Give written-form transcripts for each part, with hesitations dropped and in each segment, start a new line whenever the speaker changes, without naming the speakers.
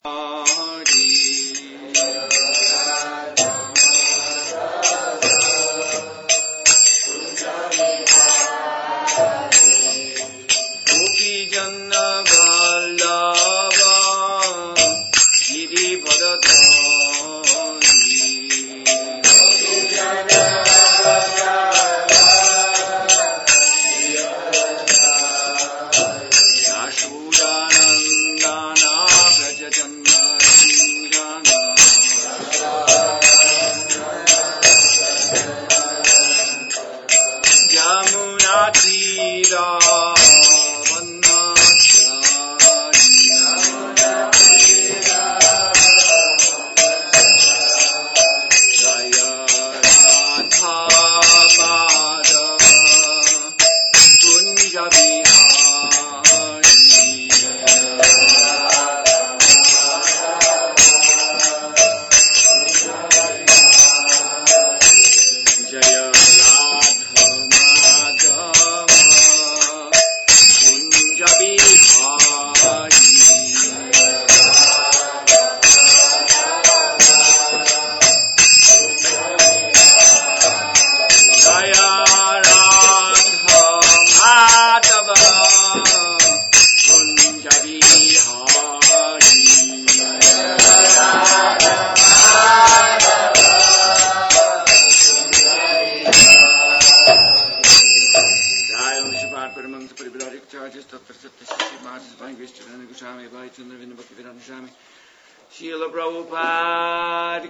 Srila Prabhupada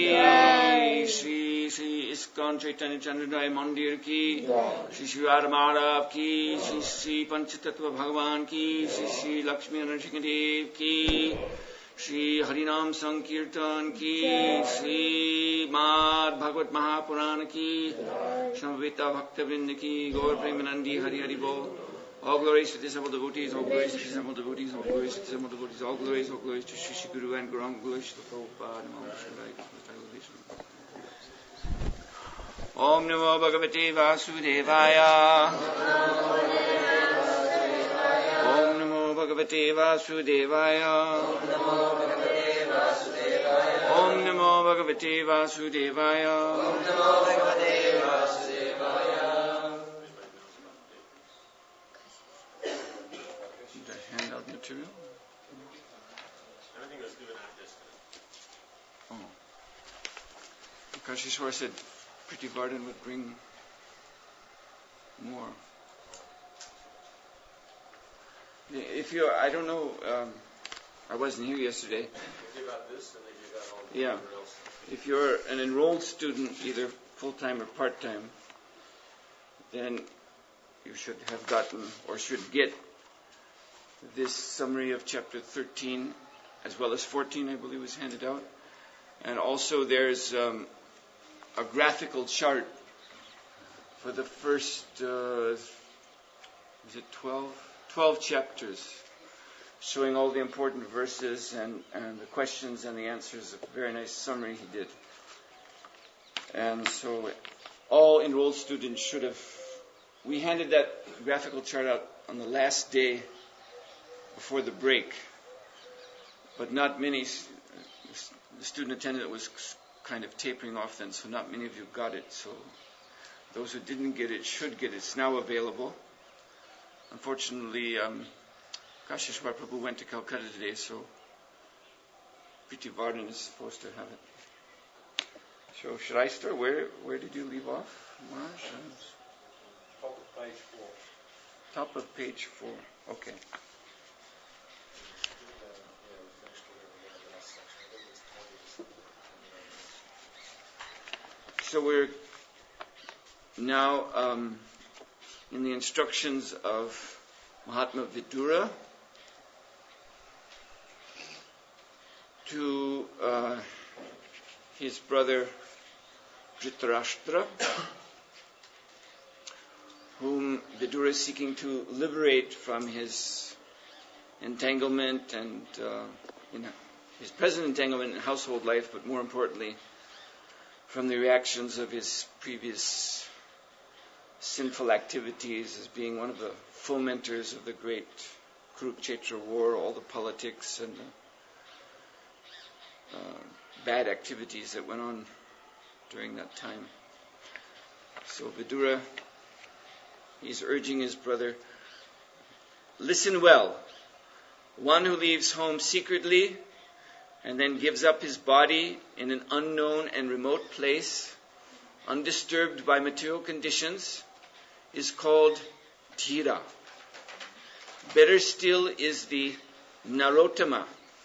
ki, Shri ISKCON Chaitanya Chandra Mandir ki, Shri Radha Madhav ki, Shri Panchatattva Bhagavan ki, Shri Lakshmi Narasimha ki, Shri Harinam Sankirtan ki, Shri Mad Bhagavad Mahapuran ki, Samavita Bhaktivinoda ki, Gaur Premanandi Hari Hari Bol. All glories to the assembled devotees, all glories to the assembled devotees, all glories to the assembled devotees, all glories to Shri Guru and Gauranga, glories to Prabhupada, Om Namo Bhagavate Vasudevaya. Om Namo Bhagavate Vasudevaya. Om Namo Bhagavate Vasudevaya. Om Namo Bhagavate Vasudevaya. Handout material?
Everything was given at this time.
Oh. Kashishwar said Pretty Garden would bring more. If you're, I don't know, I wasn't here yesterday.
They give out this and they give out all the
yeah.
else.
If you're an enrolled student, either full-time or part-time, then you should have gotten, or should get, this summary of chapter 13, as well as 14, I believe, was handed out. And also there's a graphical chart for the first, is it 12? 12 chapters, showing all the important verses and the questions and the answers. A very nice summary he did. And so all enrolled students should have, we handed that graphical chart out on the last day before the break, but not many, the student attendant was kind of tapering off then, so not many of you got it. So those who didn't get it should get it. It's now available. Unfortunately, Kashishwar Prabhu went to Calcutta today, so Priti Vardhan is supposed to have it. So should I start? Where did you leave off, Maharaj?
Top of page 4.
Top of page 4. Okay. So we're now in the instructions of Mahatma Vidura to his brother Dhritarashtra, whom Vidura is seeking to liberate from his entanglement and his present entanglement in household life, but more importantly, from the reactions of his previous sinful activities as being one of the fomenters of the great Kurukshetra war, all the politics and the bad activities that went on during that time. So Vidura, he's urging his brother, listen well. One who leaves home secretly and then gives up his body in an unknown and remote place, undisturbed by material conditions, is called Dhira. Better still is the Narottama,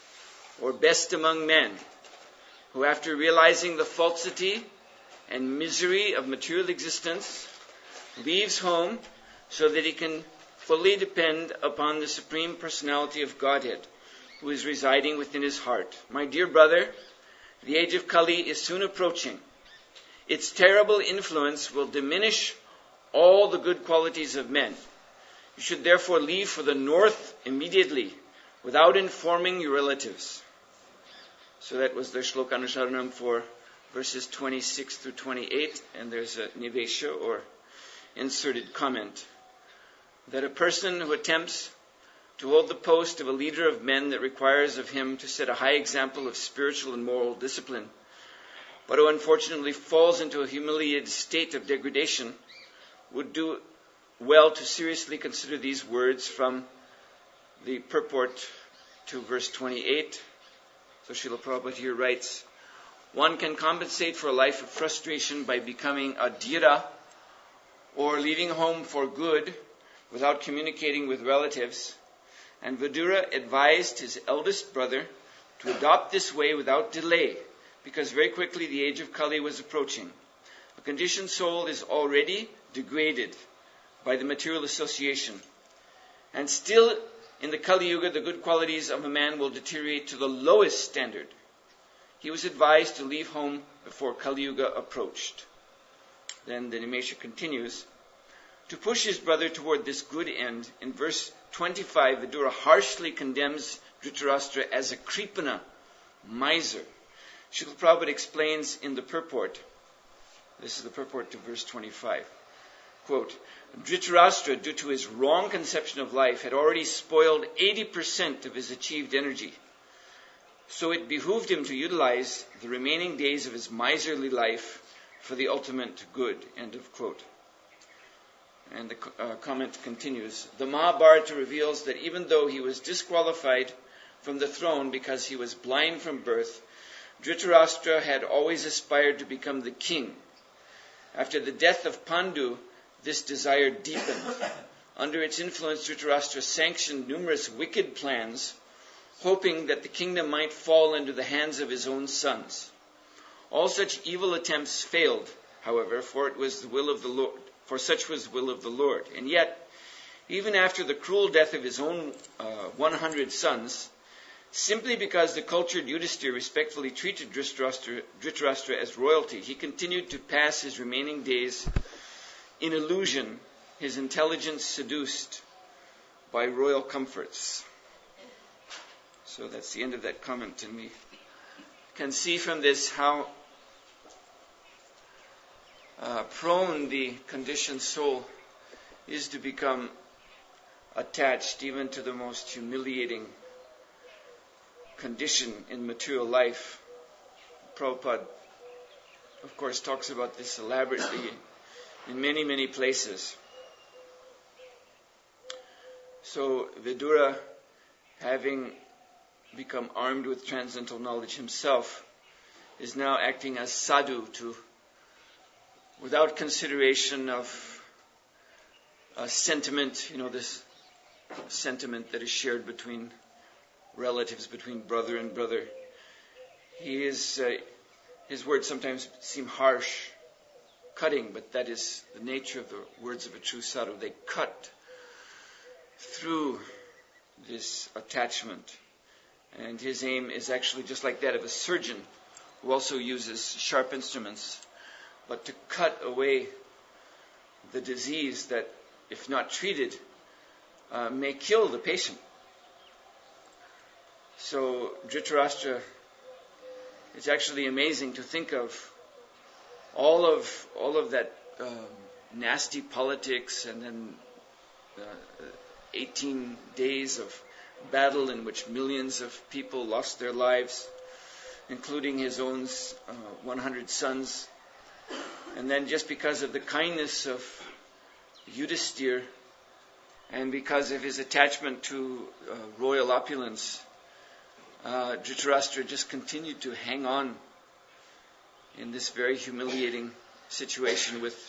or best among men, who after realizing the falsity and misery of material existence, leaves home so that he can fully depend upon the Supreme Personality of Godhead, who is residing within his heart. My dear brother, the age of Kali is soon approaching. Its terrible influence will diminish all the good qualities of men. You should therefore leave for the north immediately, without informing your relatives. So that was the Shloka Anusaranam for verses 26 through 28, and there's a nivesha, or inserted comment, that a person who attempts to hold the post of a leader of men that requires of him to set a high example of spiritual and moral discipline, but who unfortunately falls into a humiliated state of degradation, would do well to seriously consider these words from the purport to verse 28. So Srila Prabhupada here writes, one can compensate for a life of frustration by becoming a dhira, or leaving home for good without communicating with relatives. And Vidura advised his eldest brother to adopt this way without delay, because very quickly the age of Kali was approaching. A conditioned soul is already degraded by the material association, and still in the Kali Yuga the good qualities of a man will deteriorate to the lowest standard. He was advised to leave home before Kali Yuga approached. Then the Nimesha continues, to push his brother toward this good end, in verse 25, Vidura harshly condemns Dhritarashtra as a Kripana, miser. Srila Prabhupada explains in the purport, this is the purport to verse 25, quote, Dhritarashtra, due to his wrong conception of life, had already spoiled 80% of his achieved energy. So it behooved him to utilize the remaining days of his miserly life for the ultimate good. End of quote. And the comment continues. The Mahabharata reveals that even though he was disqualified from the throne because he was blind from birth, Dhritarashtra had always aspired to become the king. After the death of Pandu, this desire deepened. Under its influence, Dhritarashtra sanctioned numerous wicked plans, hoping that the kingdom might fall into the hands of his own sons. All such evil attempts failed, however, for it was the will of the Lord. For such was the will of the Lord. And yet, even after the cruel death of his own 100 sons, simply because the cultured Yudhisthira respectfully treated Dhritarashtra as royalty, he continued to pass his remaining days in illusion, his intelligence seduced by royal comforts. So that's the end of that comment, and we can see from this how prone the conditioned soul is to become attached even to the most humiliating condition in material life. Prabhupada, of course, talks about this elaborately in many, many places. So Vidura, having become armed with transcendental knowledge himself, is now acting as sadhu without consideration of sentiment, this sentiment that is shared between relatives, between brother and brother. His words sometimes seem harsh, cutting, but that is the nature of the words of a true sadhu. They cut through this attachment. And his aim is actually just like that of a surgeon who also uses sharp instruments, but to cut away the disease that, if not treated, may kill the patient. So Dhritarashtra, it's actually amazing to think of all of that nasty politics, and then 18 days of battle in which millions of people lost their lives, including his own 100 sons. And then just because of the kindness of Yudhisthira and because of his attachment to royal opulence, Dhritarashtra just continued to hang on in this very humiliating situation with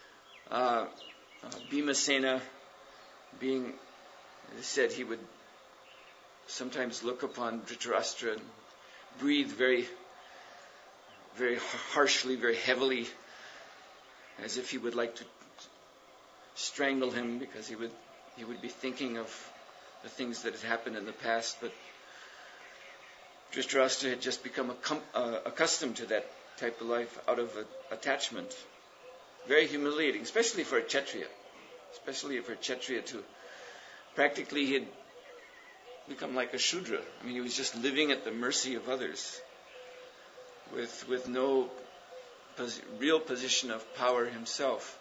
Bhimasena being, as I said, he would sometimes look upon Dhritarashtra and breathe very, very harshly, very heavily, as if he would like to strangle him, because he would be thinking of the things that had happened in the past. But Dhritarashtra had just become accustomed to that type of life out of attachment. Very humiliating, especially for a Kshatriya. Practically he had become like a Shudra. I mean, he was just living at the mercy of others with no real position of power himself.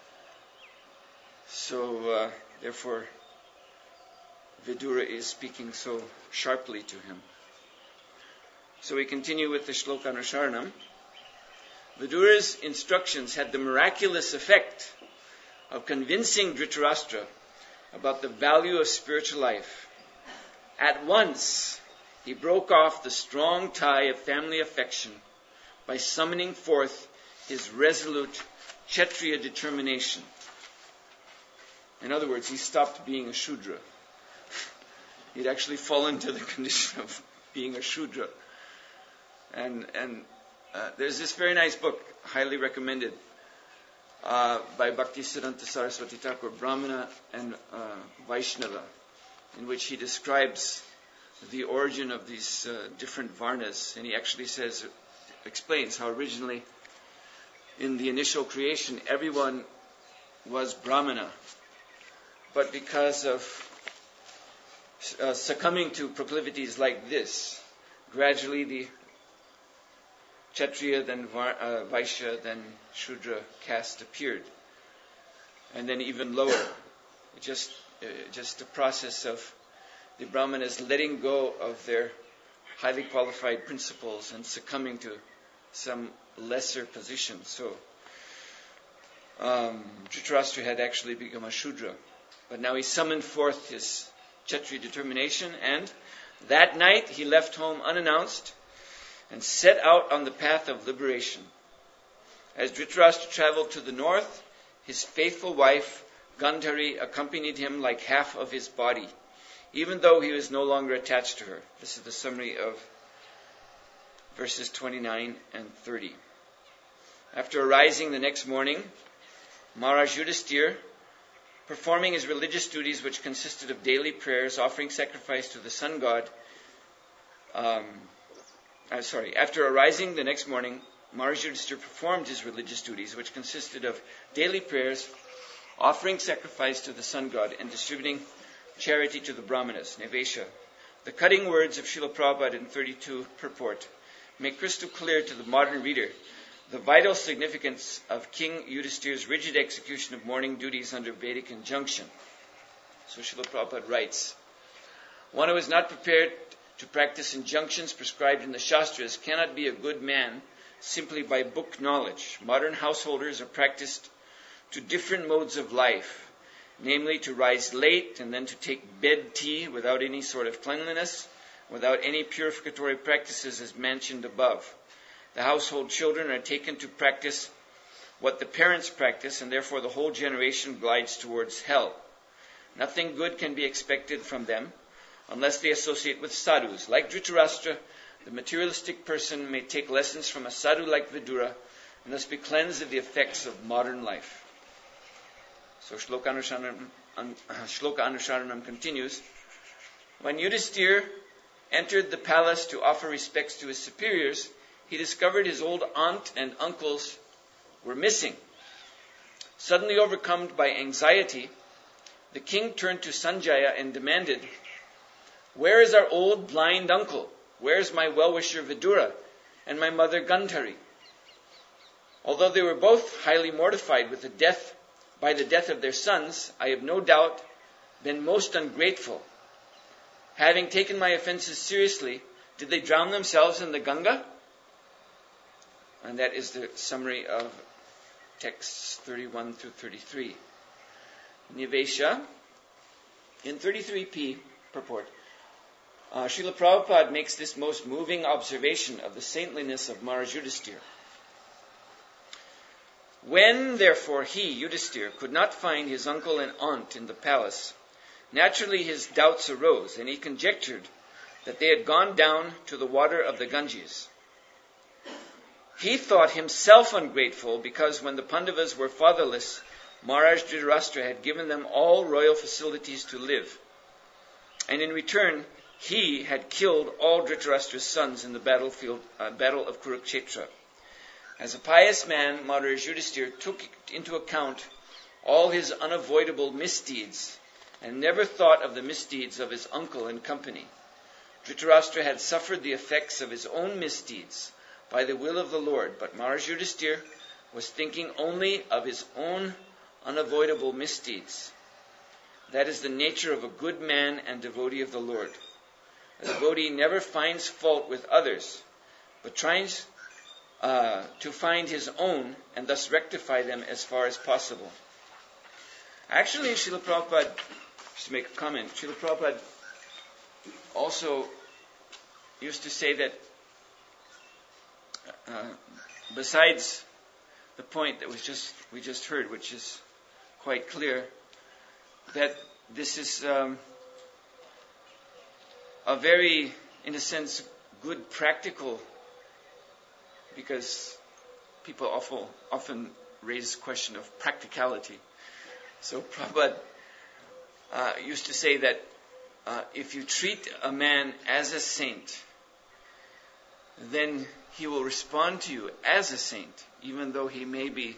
So, therefore, Vidura is speaking so sharply to him. So we continue with the Shloka Anusharanam. Vidura's instructions had the miraculous effect of convincing Dhritarashtra about the value of spiritual life. At once, he broke off the strong tie of family affection by summoning forth his resolute Kshatriya determination. In other words, he stopped being a Shudra. He'd actually fallen to the condition of being a Shudra. And there's this very nice book, highly recommended, by Bhaktisiddhanta Saraswati Thakur, Brahmana and Vaishnava, in which he describes the origin of these different varnas. And he actually explains how originally, in the initial creation, everyone was Brahmana. But because of succumbing to proclivities like this, gradually the Kshatriya, then Vaishya, then Shudra caste appeared. And then even lower. Just a process of the Brahmanas letting go of their highly qualified principles and succumbing to some lesser position. So, Dhritarashtra had actually become a Shudra. But now he summoned forth his Kshatriya determination, and that night he left home unannounced and set out on the path of liberation. As Dhritarashtra traveled to the north, his faithful wife, Gandhari, accompanied him like half of his body, even though he was no longer attached to her. This is the summary of verses 29 and 30. After arising the next morning, Maharaj Yudhisthira, performing his religious duties, which consisted of daily prayers, offering sacrifice to the sun god. After arising the next morning, Maharaj Yudhisthira performed his religious duties, which consisted of daily prayers, offering sacrifice to the sun god, and distributing charity to the Brahmanas, Nevesha. The cutting words of Srila Prabhupada in 32 purport make crystal clear to the modern reader the vital significance of King Yudhisthira's rigid execution of morning duties under Vedic injunction. So Srila Prabhupada writes, one who is not prepared to practice injunctions prescribed in the Shastras cannot be a good man simply by book knowledge. Modern householders are practiced to different modes of life, namely to rise late and then to take bed tea without any sort of cleanliness, without any purificatory practices as mentioned above. The household children are taken to practice what the parents practice, and therefore the whole generation glides towards hell. Nothing good can be expected from them unless they associate with sadhus. Like Dhritarashtra, the materialistic person may take lessons from a sadhu like Vidura and thus be cleansed of the effects of modern life. So Shloka Anusharanam continues. When Yudhisthira entered the palace to offer respects to his superiors, he discovered his old aunt and uncles were missing. Suddenly overcome by anxiety, the king turned to Sanjaya and demanded, "Where is our old blind uncle? Where is my well-wisher Vidura and my mother Gandhari?" Although they were both highly mortified by the death of their sons, I have no doubt been most ungrateful. Having taken my offenses seriously, Did they drown themselves in the Ganga? And that is the summary of texts 31 through 33. Nivesha, in 33p purport, Srila Prabhupada makes this most moving observation of the saintliness of Maharaj Yudhisthira. When, therefore, he, Yudhisthira, could not find his uncle and aunt in the palace, naturally his doubts arose, and he conjectured that they had gone down to the water of the Ganges. He thought himself ungrateful because when the Pandavas were fatherless, Maharaj Dhritarashtra had given them all royal facilities to live. And in return, he had killed all Dhritarashtra's sons in the battle of Kurukshetra. As a pious man, Maharaj Yudhisthira took into account all his unavoidable misdeeds and never thought of the misdeeds of his uncle and company. Dhritarashtra had suffered the effects of his own misdeeds by the will of the Lord, but Maharaj Yudhisthira was thinking only of his own unavoidable misdeeds. That is the nature of a good man and devotee of the Lord. A devotee never finds fault with others, but tries to find his own and thus rectify them as far as possible. Actually, Srila Prabhupada, just to make a comment, Srila Prabhupada also used to say that besides the point that we just heard, which is quite clear, that this is a very, in a sense, good practical, because people often raise the question of practicality. So Prabhupada used to say that if you treat a man as a saint, then he will respond to you as a saint, even though he may be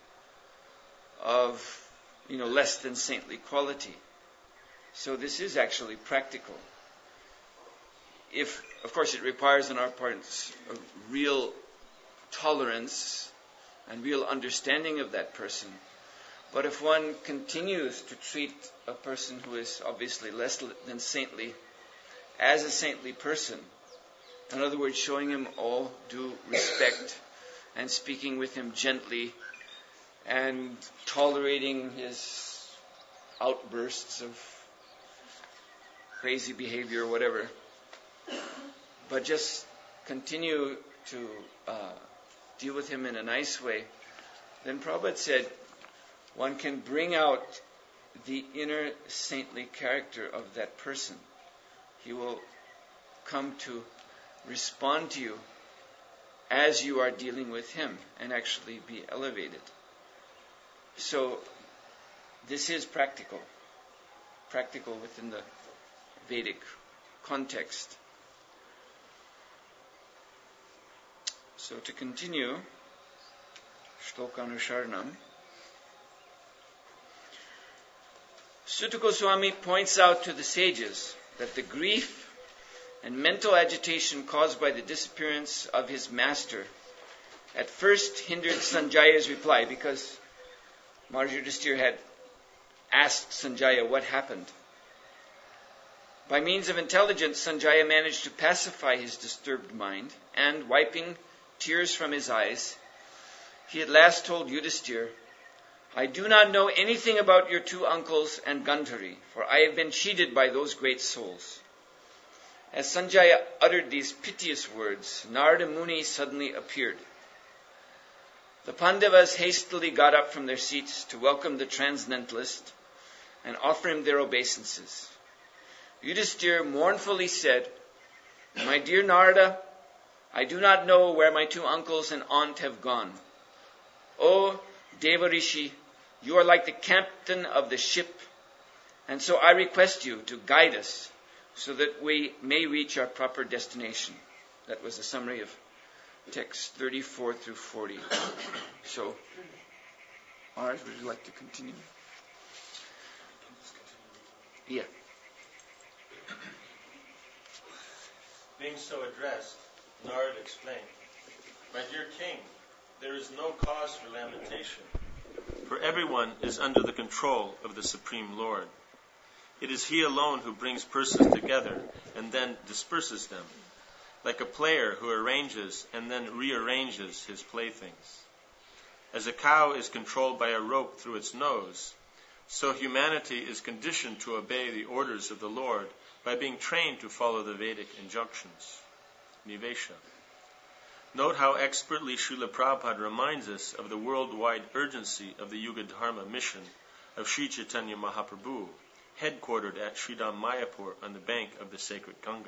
of less than saintly quality. So this is actually practical. If, of course, it requires on our part a real tolerance and real understanding of that person. But if one continues to treat a person who is obviously less than saintly as a saintly person, in other words, showing him all due respect and speaking with him gently and tolerating his outbursts of crazy behavior or whatever, but just continue to deal with him in a nice way, then Prabhupada said one can bring out the inner saintly character of that person. He will come to respond to you as you are dealing with him and actually be elevated. So this is practical within the Vedic context. So to continue, Shlokanusharanam, Sutta Goswami points out to the sages that the grief and mental agitation caused by the disappearance of his master at first hindered Sanjaya's reply, because Maharaj Yudhisthira had asked Sanjaya what happened. By means of intelligence, Sanjaya managed to pacify his disturbed mind, and wiping tears from his eyes, he at last told Yudhisthira, "I do not know anything about your two uncles and Gandhari, for I have been cheated by those great souls." As Sanjaya uttered these piteous words, Narada Muni suddenly appeared. The Pandavas hastily got up from their seats to welcome the transcendentalist and offer him their obeisances. Yudhisthira mournfully said, "My dear Narada, I do not know where my two uncles and aunt have gone. O Devarishi, you are like the captain of the ship, and so I request you to guide us so that we may reach our proper destination." That was a summary of texts 34 through 40. So, Maharaj, would you like to continue? Yeah.
Being so addressed, Narada explained, "My dear king, there is no cause for lamentation, for everyone is under the control of the Supreme Lord. It is He alone who brings persons together and then disperses them. like a player who arranges and then rearranges his playthings. As a cow is controlled by a rope through its nose, so humanity is conditioned to obey the orders of the Lord by being trained to follow the Vedic injunctions. Nivesha. Note how expertly Srila Prabhupada reminds us of the worldwide urgency of the Yuga Dharma mission of Sri Chaitanya Mahaprabhu, headquartered at Sridham Mayapur on the bank of the sacred Ganga.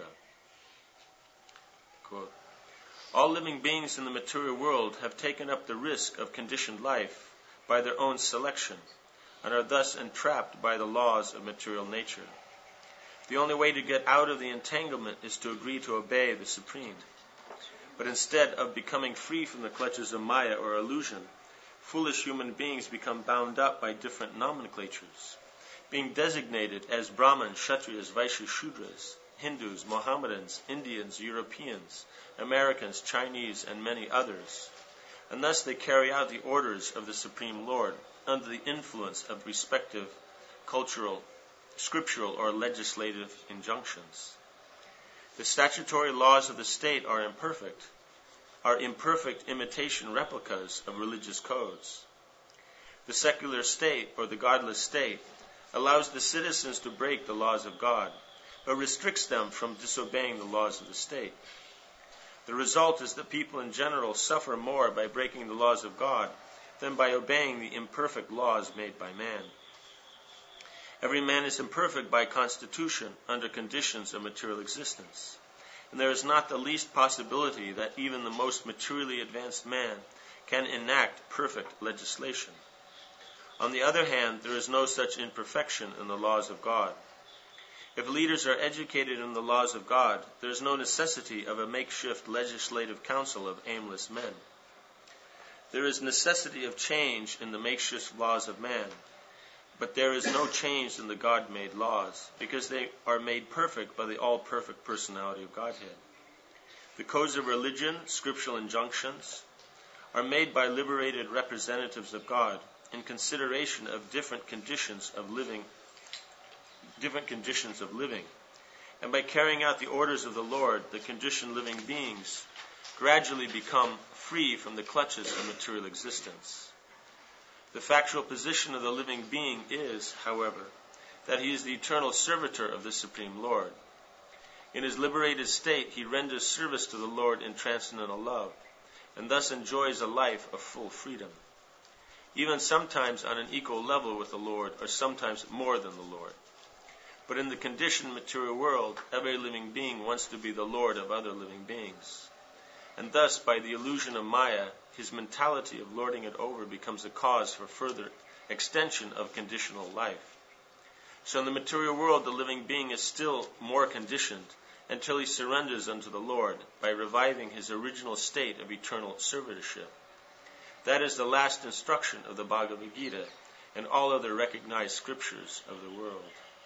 Quote, all living beings in the material world have taken up the risk of conditioned life by their own selection and are thus entrapped by the laws of material nature. The only way to get out of the entanglement is to agree to obey the Supreme. But instead of becoming free from the clutches of Maya or illusion, foolish human beings become bound up by different nomenclatures, being designated as Brahmins, Kshatriyas, Vaishyas, Shudras, Hindus, Mohammedans, Indians, Europeans, Americans, Chinese, and many others. And thus they carry out the orders of the Supreme Lord under the influence of respective cultural, scriptural, or legislative injunctions. The statutory laws of the state are imperfect imitation replicas of religious codes. The secular state, or the godless state, allows the citizens to break the laws of God, but restricts them from disobeying the laws of the state. The result is that people in general suffer more by breaking the laws of God than by obeying the imperfect laws made by man. Every man is imperfect by constitution under conditions of material existence, and there is not the least possibility that even the most materially advanced man can enact perfect legislation. On the other hand, there is no such imperfection in the laws of God. If leaders are educated in the laws of God, there is no necessity of a makeshift legislative council of aimless men. There is necessity of change in the makeshift laws of man, but there is no change in the God-made laws, because they are made perfect by the all-perfect personality of Godhead. The codes of religion, scriptural injunctions, are made by liberated representatives of God in consideration of different conditions of living, and by carrying out the orders of the Lord, the conditioned living beings gradually become free from the clutches of material existence. The factual position of the living being is, however, that he is the eternal servitor of the Supreme Lord. In his liberated state, he renders service to the Lord in transcendental love, and thus enjoys a life of full freedom, even sometimes on an equal level with the Lord, or sometimes more than the Lord. But in the conditioned material world, every living being wants to be the Lord of other living beings. And thus, by the illusion of Maya, his mentality of lording it over becomes a cause for further extension of conditional life. So in the material world, the living being is still more conditioned until he surrenders unto the Lord by reviving his original state of eternal servitorship. That is the last instruction of the Bhagavad Gita and all other recognized scriptures of the world.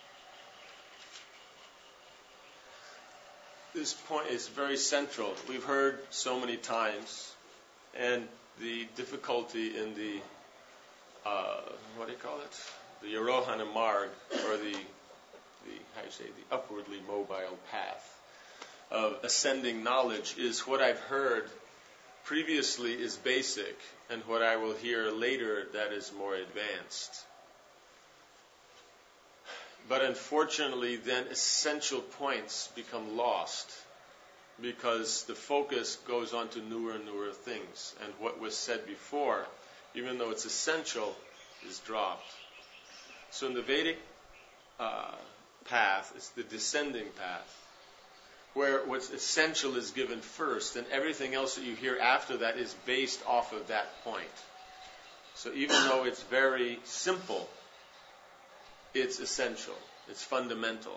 This point is very central. We've heard so many times, and the difficulty in the the Arohana Marg, or the upwardly mobile path of ascending knowledge, is what I've heard previously is basic, and what I will hear later that is more advanced. But unfortunately, then essential points become lost because the focus goes on to newer and newer things. And what was said before, even though it's essential, is dropped. So in the Vedic path, it's the descending path, where what's essential is given first, and everything else that you hear after that is based off of that point. So even though it's very simple, it's essential. It's fundamental,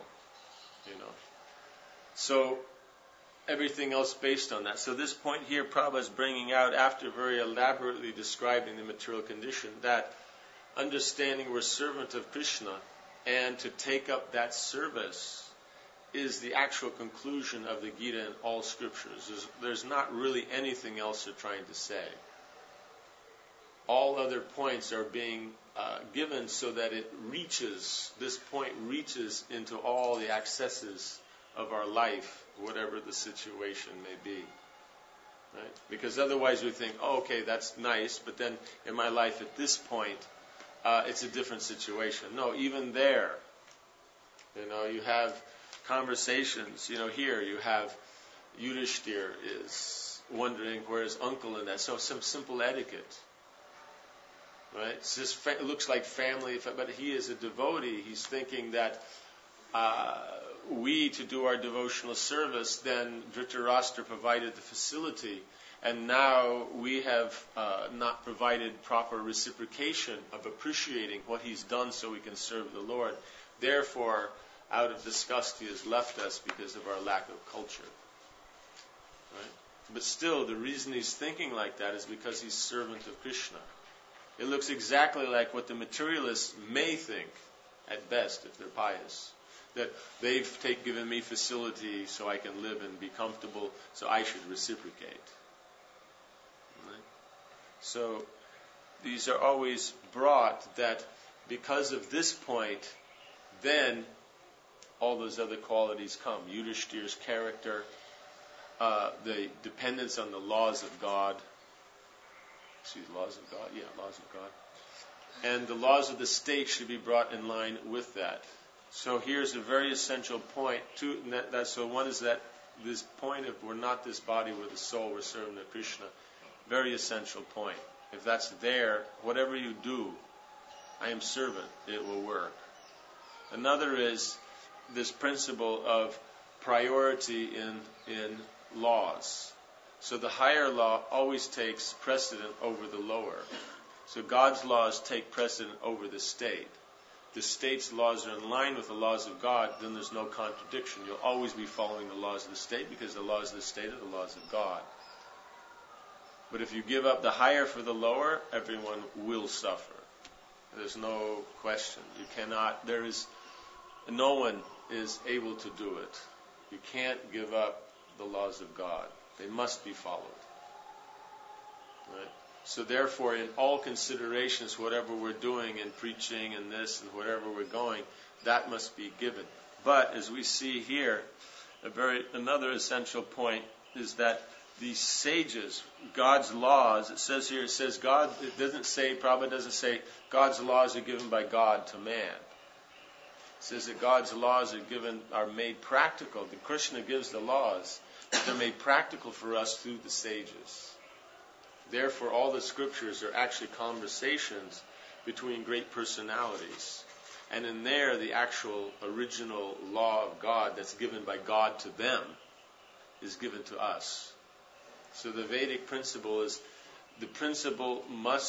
So everything else based on that. So this point here, Prabhupada is bringing out, after very elaborately describing the material condition, that understanding we're servant of Krishna and to take up that service is the actual conclusion of the Gita and all scriptures. There's not really anything else they're trying to say. All other points are being given so that this point reaches into all the accesses of our life whatever the situation may be. Right? Because otherwise we think, oh, okay, that's nice, but then in my life at this point, it's a different situation. No, even there, you have conversations. Here you have Yudhishthir is wondering where his uncle in that. So some simple etiquette. Right? It's just it looks like family, but he is a devotee. He's thinking that we, to do our devotional service, then Dhritarashtra provided the facility, and now we have not provided proper reciprocation of appreciating what he's done so we can serve the Lord. Therefore, out of disgust, he has left us because of our lack of culture. Right? But still, the reason he's thinking like that is because he's servant of Krishna. It looks exactly like what the materialists may think, at best, if they're pious. That they've given me facility so I can live and be comfortable, so I should reciprocate. Right? So these are always brought that because of this point, then all those other qualities come. Yudhishthir's character, the dependence on the laws of God. Laws of God? Yeah, laws of God. And the laws of the state should be brought in line with that. So here's a very essential point. So one is that this point of we're not this body, we're the soul, we're serving of Krishna. Very essential point. If that's there, whatever you do, I am servant, it will work. Another is this principle of priority in laws. So the higher law always takes precedent over the lower. So God's laws take precedent over the state. The state's laws are in line with the laws of God, then there's no contradiction. You'll always be following the laws of the state because the laws of the state are the laws of God. But if you give up the higher for the lower, everyone will suffer. There's no question. No one is able to do it. You can't give up the laws of God. They must be followed. Right? So therefore, in all considerations, whatever we're doing in preaching and this and wherever we're going, that must be given. But as we see here, another essential point is that these sages, God's laws, Prabhupada doesn't say God's laws are given by God to man. It says that God's laws are made practical. The Krishna gives the laws, but they're made practical for us through the sages. Therefore, all the scriptures are actually conversations between great personalities. And in there, the actual original law of God that's given by God to them is given to us. So the Vedic principle is the principle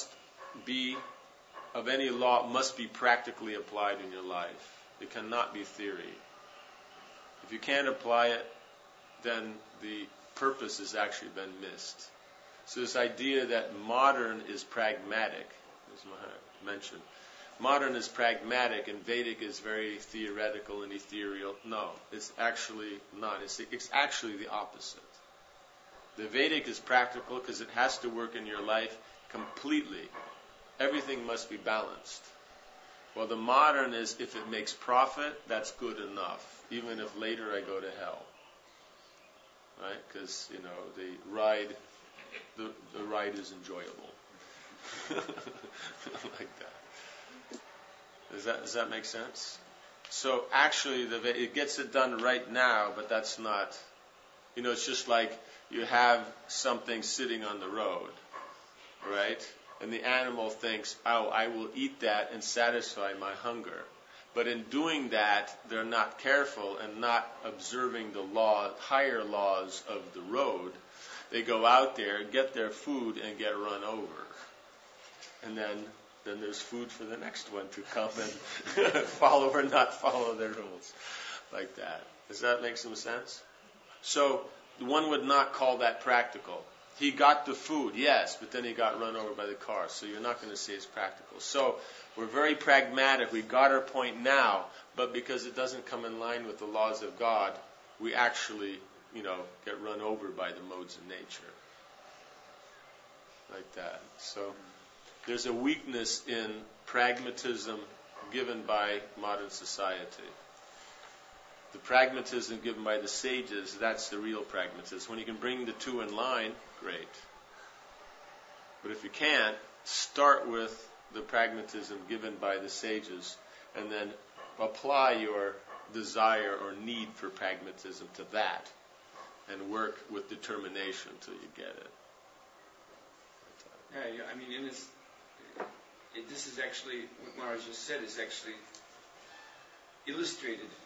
of any law must be practically applied in your life. It cannot be theory. If you can't apply it, then the purpose has actually been missed. So this idea that modern is pragmatic, as Maharaj mentioned, modern is pragmatic and Vedic is very theoretical and ethereal. No, it's actually not. It's actually the opposite. The Vedic is practical because it has to work in your life completely. Everything must be balanced. Well, the modern is if it makes profit, that's good enough, even if later I go to hell. Right? Because, the ride is enjoyable. Like that. Does that make sense? So actually, it gets it done right now, but that's not. It's just like you have something sitting on the road, right? And the animal thinks, oh, I will eat that and satisfy my hunger. But in doing that, they're not careful and not observing the higher laws of the road. They go out there, get their food, and get run over. And then there's food for the next one to come and follow or not follow their rules. Like that. Does that make some sense? So one would not call that practical. He got the food, yes, but then he got run over by the car. So you're not going to say it's practical. So we're very pragmatic. We got our point now, but because it doesn't come in line with the laws of God, we actually, get run over by the modes of nature. Like that. So there's a weakness in pragmatism given by modern society. the pragmatism given by the sages, that's the real pragmatism. When you can bring the two in line, great. But if you can't, start with the pragmatism given by the sages and then apply your desire or need for pragmatism to that and work with determination until you get it.
Yeah, I mean, this is actually, what Maharaj just said is actually illustrated.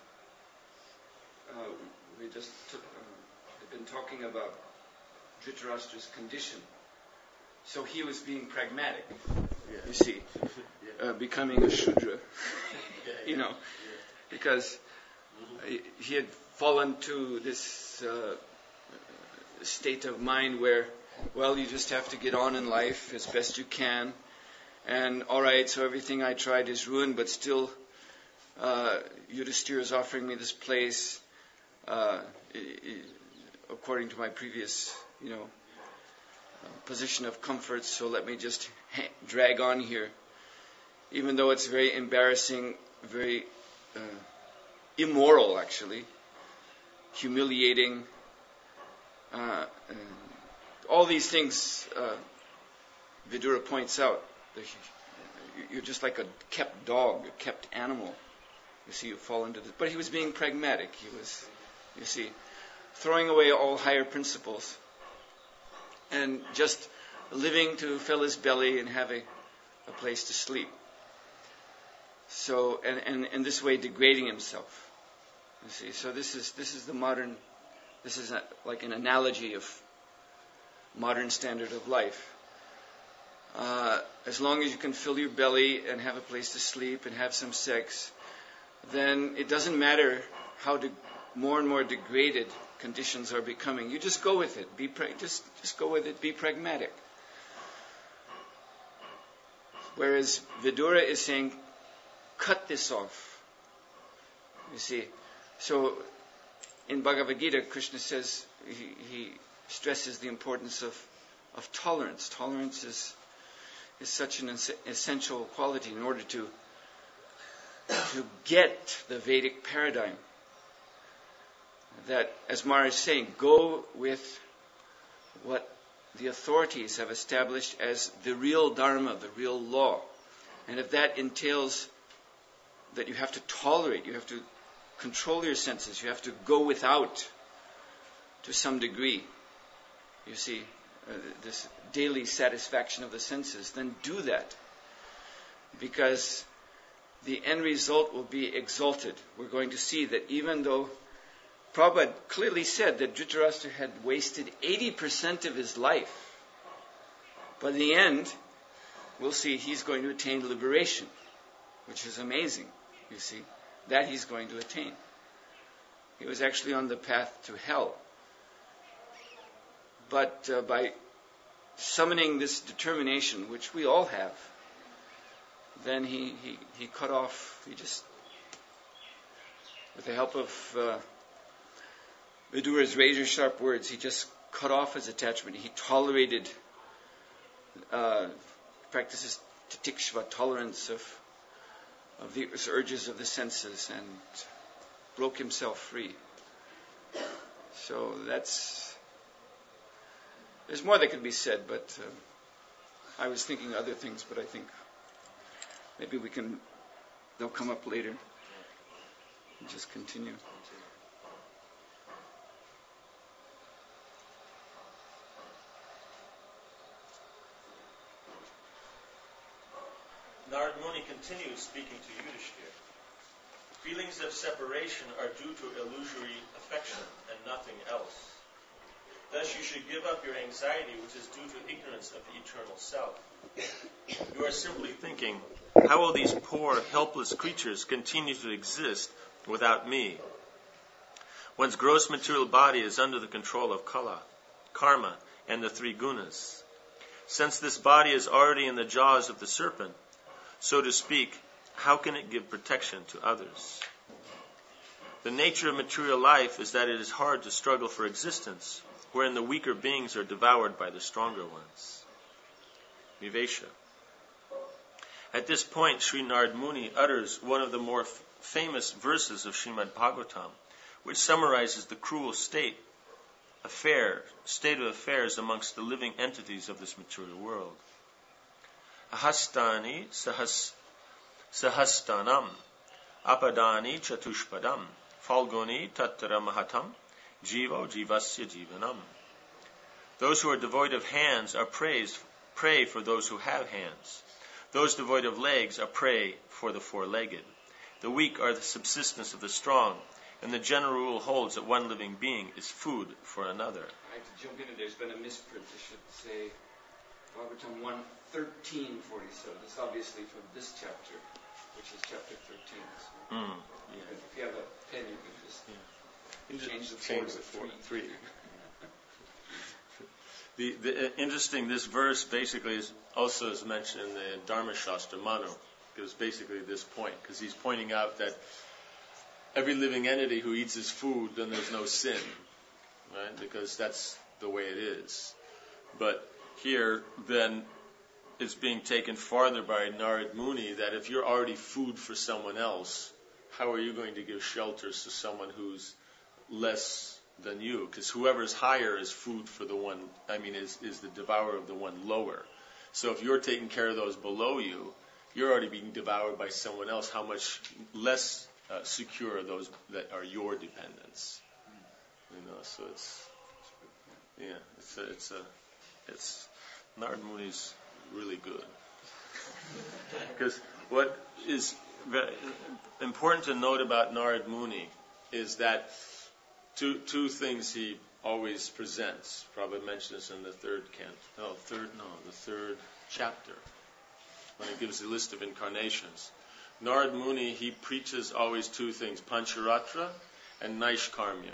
We just have been talking about Dhritarashtra's condition. So he was being pragmatic, you see, becoming a Shudra, because he had fallen to this state of mind where, well, you just have to get on in life as best you can, and all right, so everything I tried is ruined, but still Yudhisthira is offering me this place according to my previous, position of comfort, so let me just drag on here, even though it's very embarrassing, very immoral, actually, humiliating. All these things Vidura points out. You're just like a kept dog, a kept animal. You see, you fall into this. But he was being pragmatic. He was, you see, throwing away all higher principles and just living to fill his belly and have a place to sleep. So, and in this way degrading himself. You see, so this is the modern, this is like an analogy of modern standard of life. As long as you can fill your belly and have a place to sleep and have some sex, then it doesn't matter how more and more degraded conditions are becoming. You just go with it. Just go with it. Be pragmatic. Whereas Vidura is saying, cut this off. You see, so in Bhagavad Gita, Krishna says, he stresses the importance of tolerance. Tolerance is such an essential quality in order to get the Vedic paradigm. That, as Maharaj is saying, go with what the authorities have established as the real dharma, the real law. And if that entails that you have to tolerate, you have to control your senses, you have to go without to some degree, you see, this daily satisfaction of the senses, then do that. Because the end result will be exalted. We're going to see that even though Prabhupada clearly said that Dhritarashtra had wasted 80% of his life, but in the end, we'll see he's going to attain liberation, which is amazing, you see, that he's going to attain. He was actually on the path to hell. But by summoning this determination, which we all have, then he cut off, he just, with the help of Vidura's razor-sharp words, he just cut off his attachment. He tolerated, practices titikshva, tolerance of the urges of the senses, and broke himself free. So there's more that could be said, but I was thinking other things, but I think maybe they'll come up later. We'll just continue.
Narad Muni continues speaking to Yudhishthira. Feelings of separation are due to illusory affection and nothing else. Thus you should give up your anxiety, which is due to ignorance of the eternal self. You are simply thinking, how will these poor, helpless creatures continue to exist without me? One's gross material body is under the control of kala, karma, and the three gunas. Since this body is already in the jaws of the serpent, so to speak, how can it give protection to others? The nature of material life is that it is hard to struggle for existence, wherein the weaker beings are devoured by the stronger ones. Vivesha. At this point, Sri Narad Muni utters one of the more famous verses of Srimad Bhagavatam, which summarizes the cruel state of affairs amongst the living entities of this material world. Ahastani sahastanam, apadani chatushpadam, falguni tattara mahatam, jivo jivasya jivanam. Those who are devoid of hands are prey for those who have hands. Those devoid of legs are prey for the four-legged. The weak are the subsistence of the strong, and the general rule holds that one living being is food for another.
I have to jump in. There's been a misprint. It should say Bhagavatam 1:13:47. It's obviously from this chapter, which is chapter 13. So if you have a pen, you can just change the 4 to 3.
The interesting, this verse basically is also is mentioned in the Dharma Shastra, Manu. It was basically this point, because he's pointing out that every living entity who eats his food, then there's no sin, right? Because that's the way it is. But here, then, it's being taken farther by Narad Muni that if you're already food for someone else, how are you going to give shelters to someone who's less than you? Because whoever's higher is food for the one, is the devourer of the one lower. So if you're taking care of those below you, you're already being devoured by someone else. How much less secure are those that are your dependents? So it's Narad Muni's really good. Because what is very important to note about Narad Muni is that two things he always presents. Prabhupada mentioned this in the third chapter, when he gives the list of incarnations. Narad Muni, he preaches always two things, Pancharatra and Naishkarmya.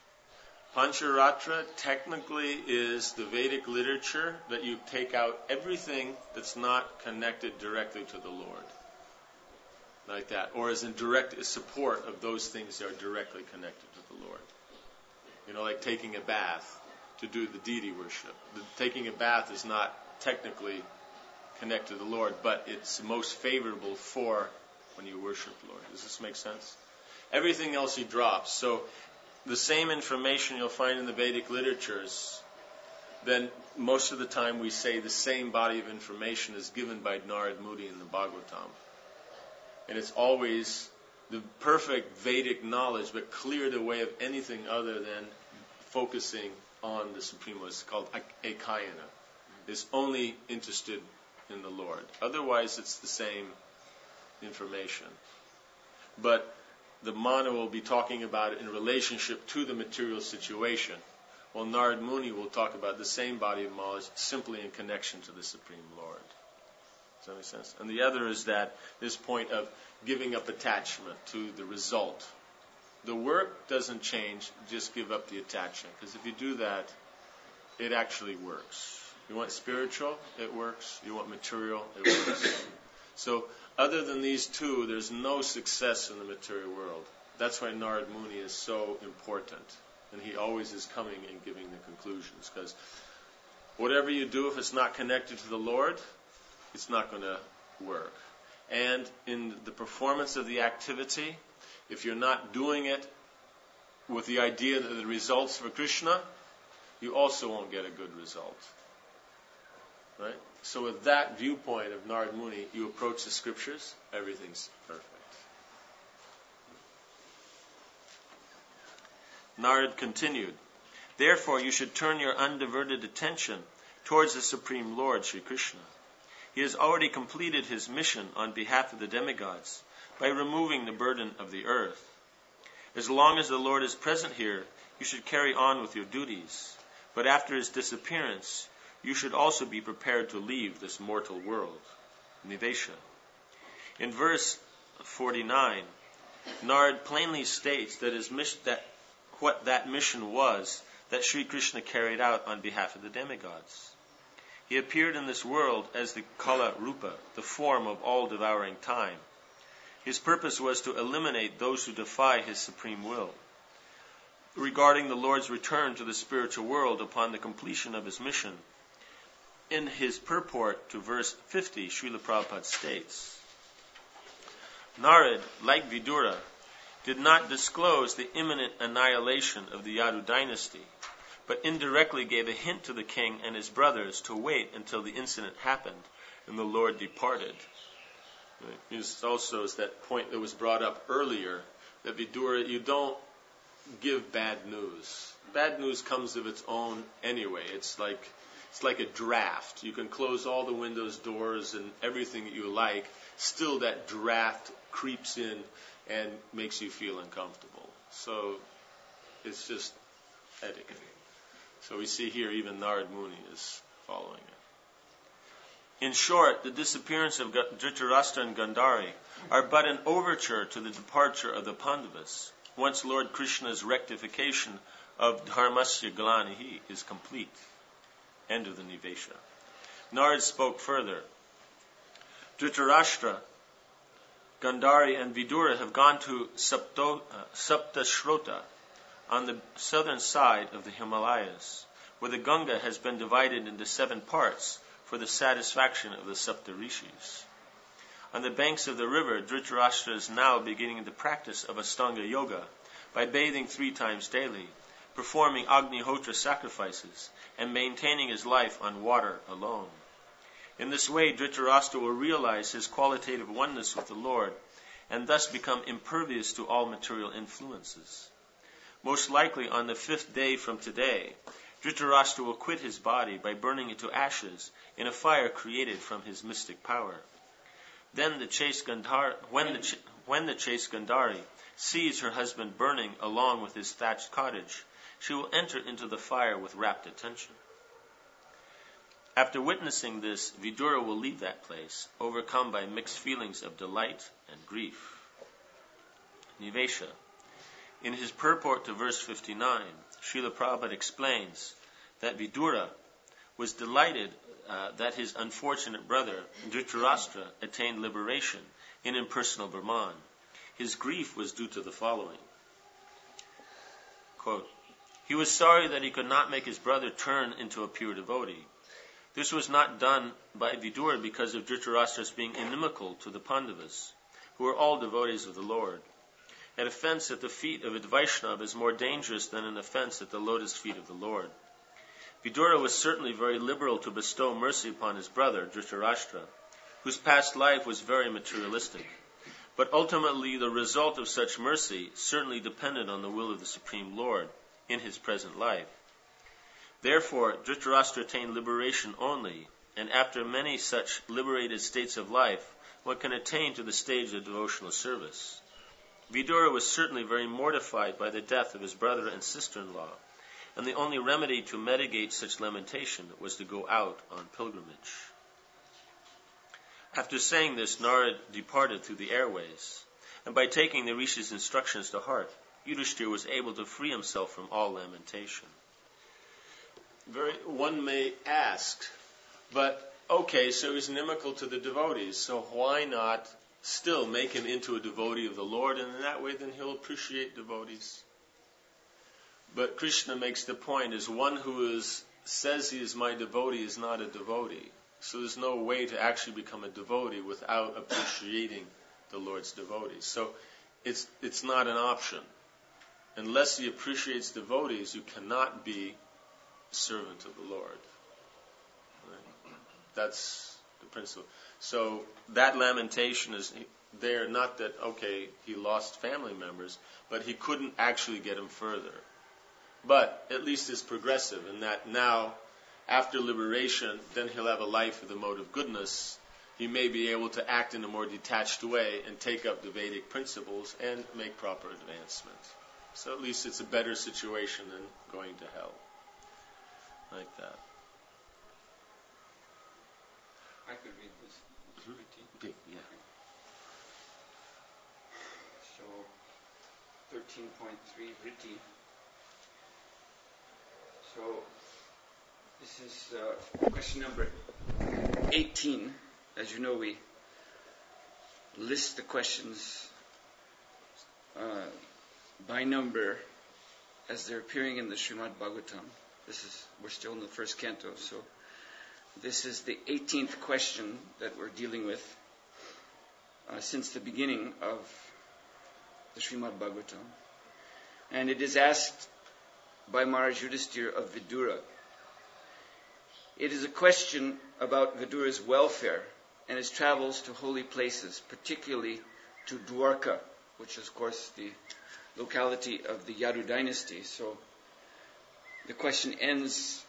Pancharatra technically is the Vedic literature that you take out everything that's not connected directly to the Lord. Like that. Or is in direct support of those things that are directly connected to the Lord. Like taking a bath to do the deity worship. Taking a bath is not technically connected to the Lord, but it's most favorable for when you worship the Lord. Does this make sense? Everything else he drops. So the same information you'll find in the Vedic literatures, then most of the time we say the same body of information is given by Narad Muni in the Bhagavatam. And it's always the perfect Vedic knowledge, but cleared away of anything other than focusing on the Supreme Lord. It's called Ekayana. It's only interested in the Lord. Otherwise, it's the same information. But the Manu will be talking about it in relationship to the material situation, while Narad Muni will talk about the same body of knowledge simply in connection to the Supreme Lord. Does that make sense? And the other is that this point of giving up attachment to the result. The work doesn't change, just give up the attachment. Because if you do that, it actually works. You want spiritual, it works. You want material, it works. So other than these two, there's no success in the material world. That's why Narad Muni is so important. And he always is coming and giving the conclusions. Because whatever you do, if it's not connected to the Lord, it's not going to work. And in the performance of the activity, if you're not doing it with the idea that the result's for Krishna, you also won't get a good result. Right? So with that viewpoint of Narad Muni, you approach the scriptures, everything's perfect. Narad continued, "Therefore you should turn your undiverted attention towards the Supreme Lord, Sri Krishna. He has already completed his mission on behalf of the demigods by removing the burden of the earth. As long as the Lord is present here, you should carry on with your duties. But after his disappearance, you should also be prepared to leave this mortal world." Nivesha. In verse 49, Narad plainly states that what that mission was that Sri Krishna carried out on behalf of the demigods. He appeared in this world as the Kala Rupa, the form of all-devouring time. His purpose was to eliminate those who defy his supreme will. Regarding the Lord's return to the spiritual world upon the completion of his mission, in his purport to verse 50, Srila Prabhupada states, Narad, like Vidura, did not disclose the imminent annihilation of the Yadu dynasty, but indirectly gave a hint to the king and his brothers to wait until the incident happened and the Lord departed. This also is that point that was brought up earlier, that Vidura, you don't give bad news. Bad news comes of its own anyway. It's like a draft. You can close all the windows, doors, and everything that you like. Still, that draft creeps in and makes you feel uncomfortable. So it's just etiquette. So we see here even Narad Muni is following it. In short, the disappearance of Dhritarashtra and Gandhari are but an overture to the departure of the Pandavas, once Lord Krishna's rectification of Dharmasya Glanihi is complete. End of the Nivesha. Narad spoke further. Dhritarashtra, Gandhari, and Vidura have gone to Saptashrota on the southern side of the Himalayas, where the Ganga has been divided into 7 parts for the satisfaction of the Saptarishis. On the banks of the river, Dhritarashtra is now beginning the practice of Astanga Yoga by bathing 3 times daily, performing Agnihotra sacrifices, and maintaining his life on water alone. In this way, Dhritarashtra will realize his qualitative oneness with the Lord, and thus become impervious to all material influences. Most likely on the 5th day from today, Dhritarashtra will quit his body by burning it to ashes in a fire created from his mystic power. Then when the chaste Gandhari sees her husband burning along with his thatched cottage, she will enter into the fire with rapt attention. After witnessing this, Vidura will leave that place, overcome by mixed feelings of delight and grief. Nivesha. In his purport to verse 59, Srila Prabhupada explains that Vidura was delighted that his unfortunate brother, Dhritarashtra, attained liberation in impersonal Brahman. His grief was due to the following. Quote, he was sorry that he could not make his brother turn into a pure devotee. This was not done by Vidura because of Dhritarashtra's being inimical to the Pandavas, who were all devotees of the Lord. An offense at the feet of a Vaishnava is more dangerous than an offense at the lotus feet of the Lord. Vidura was certainly very liberal to bestow mercy upon his brother, Dhritarashtra, whose past life was very materialistic. But ultimately the result of such mercy certainly depended on the will of the Supreme Lord in his present life. Therefore, Dhritarashtra attained liberation only, and after many such liberated states of life, one can attain to the stage of devotional service. Vidura was certainly very mortified by the death of his brother and sister-in-law, and the only remedy to mitigate such lamentation was to go out on pilgrimage. After saying this, Narad departed through the airways, and by taking the Rishi's instructions to heart, Yudhishthira was able to free himself from all lamentation. One may ask, but okay, so he's inimical to the devotees, so why not still make him into a devotee of the Lord, and in that way then he'll appreciate devotees? But Krishna makes the point, is one who says he is my devotee is not a devotee. So there's no way to actually become a devotee without appreciating the Lord's devotees. So it's not an option. Unless he appreciates devotees, you cannot be a servant of the Lord. Right? That's the principle. So that lamentation is there, not that, okay, he lost family members, but he couldn't actually get him further. But at least it's progressive in that now, after liberation, then he'll have a life of the mode of goodness. He may be able to act in a more detached way and take up the Vedic principles and make proper advancement. So at least it's a better situation than going to hell. Like that.
I could read this.
Okay, yeah.
So, 13.3 Vritti. So, this is question number 18. As you know, we list the questions by number as they're appearing in the Srimad Bhagavatam. We're still in the first canto, so this is the 18th question that we're dealing with since the beginning of the Srimad Bhagavatam. And it is asked by Maharaj Yudhisthira of Vidura. It is a question about Vidura's welfare and his travels to holy places, particularly to Dwarka, which is, of course, the locality of the Yadu dynasty. So the question ends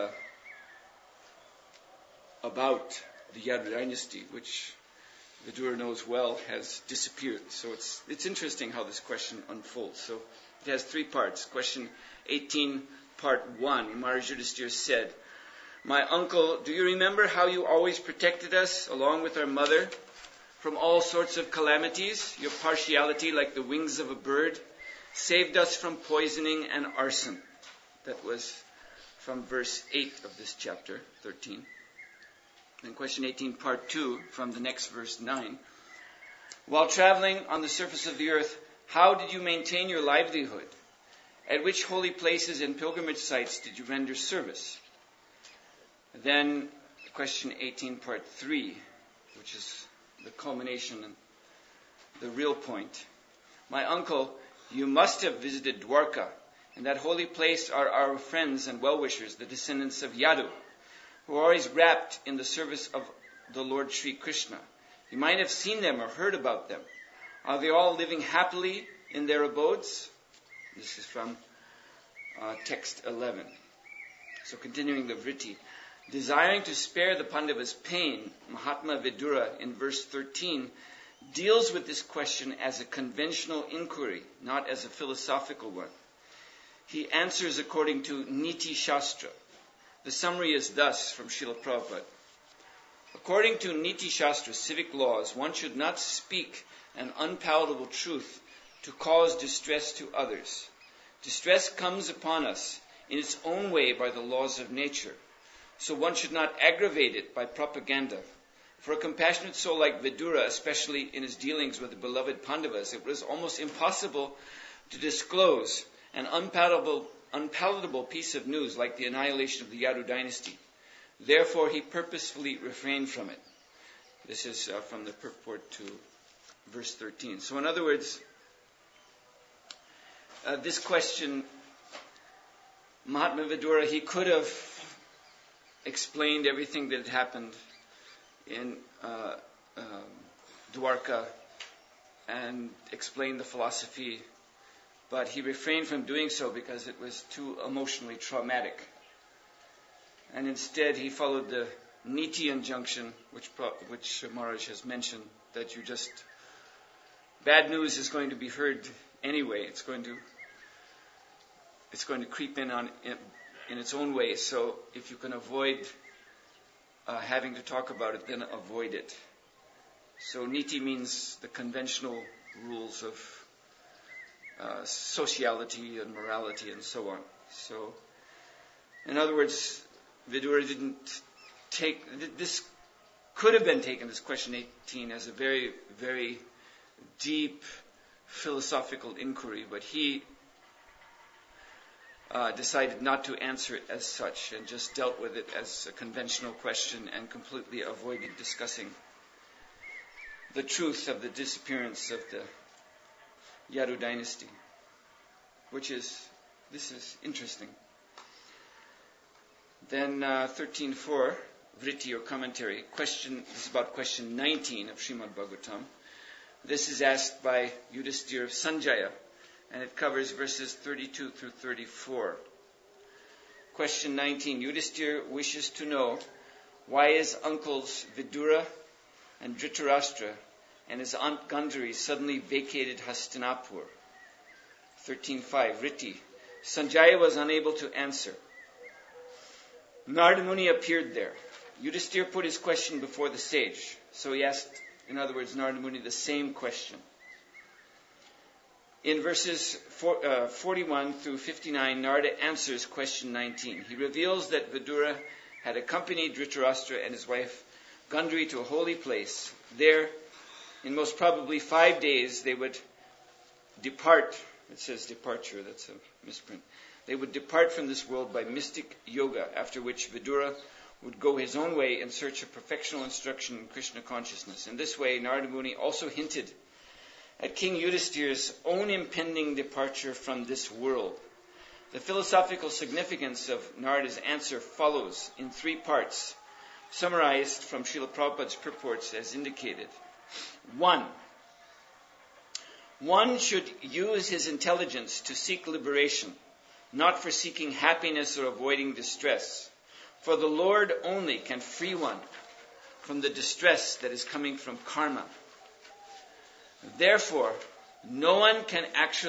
about the Yadu dynasty, which Vidura knows well has disappeared. So it's interesting how this question unfolds. So it has three parts. Question 18, part 1, Maharaj Yudhisthira said, "My uncle, do you remember how you always protected us, along with our mother, from all sorts of calamities? Your partiality, like the wings of a bird, saved us from poisoning and arson." That was from verse 8 of this chapter, 13. Then question 18, part 2, from the next verse 9. "While traveling on the surface of the earth, how did you maintain your livelihood? At which holy places and pilgrimage sites did you render service?" Then question 18, part 3, which is the culmination and the real point. "My uncle, you must have visited Dwarka. In that holy place are our friends and well-wishers, the descendants of Yadu, who are always wrapped in the service of the Lord Sri Krishna. You might have seen them or heard about them. Are they all living happily in their abodes?" This is from text 11. So continuing the vritti. Desiring to spare the Pandavas pain, Mahatma Vidura in verse 13 deals with this question as a conventional inquiry, not as a philosophical one. He answers according to Niti Shastra. The summary is thus from Srila Prabhupada. According to Niti Shastra, civic laws, one should not speak an unpalatable truth to cause distress to others. Distress comes upon us in its own way by the laws of nature. So one should not aggravate it by propaganda. For a compassionate soul like Vidura, especially in his dealings with the beloved Pandavas, it was almost impossible to disclose an unpalatable piece of news like the annihilation of the Yadu dynasty. Therefore, he purposefully refrained from it. This is from the purport to verse 13. So in other words, this question, Mahatma Vidura, he could have explained everything that had happened in Dwarka and explained the philosophy, but he refrained from doing so because it was too emotionally traumatic. And instead he followed the Niti injunction, which Maharaj has mentioned, that bad news is going to be heard anyway. It's going to creep in its own way. So if you can avoid having to talk about it, then avoid it. So Niti means the conventional rules of sociality and morality and so on. So, in other words, Vidura didn't take this. Could have been taken, this question 18, as a very, very deep philosophical inquiry, but he decided not to answer it as such and just dealt with it as a conventional question and completely avoided discussing the truth of the disappearance of the Yadu dynasty, this is interesting. Then 13.4, vritti or commentary, this is about question 19 of Srimad Bhagavatam. This is asked by Yudhisthira of Sanjaya, and it covers verses 32 through 34. Question 19, Yudhisthira wishes to know why his uncles Vidura and Dhritarashtra and his aunt Gandhari suddenly vacated Hastinapur. 13.5, vritti. Sanjaya was unable to answer. Narada Muni appeared there. Yudhisthira put his question before the sage. So he asked, in other words, Narada Muni the same question. In verses 41 through 59, Narada answers question 19. He reveals that Vidura had accompanied Dhritarashtra and his wife Gandhari to a holy place. There, in most probably 5 days, they would depart. It says departure, that's a misprint. They would depart from this world by mystic yoga, after which Vidura would go his own way in search of perfectional instruction in Krishna consciousness. In this way, Narada Muni also hinted at King Eutystere's own impending departure from this world. The philosophical significance of Narada's answer follows in 3 parts, summarized from Srila Prabhupada's purports as indicated. 1. One should use his intelligence to seek liberation, not for seeking happiness or avoiding distress. For the Lord only can free one from the distress that is coming from karma. Therefore, no one can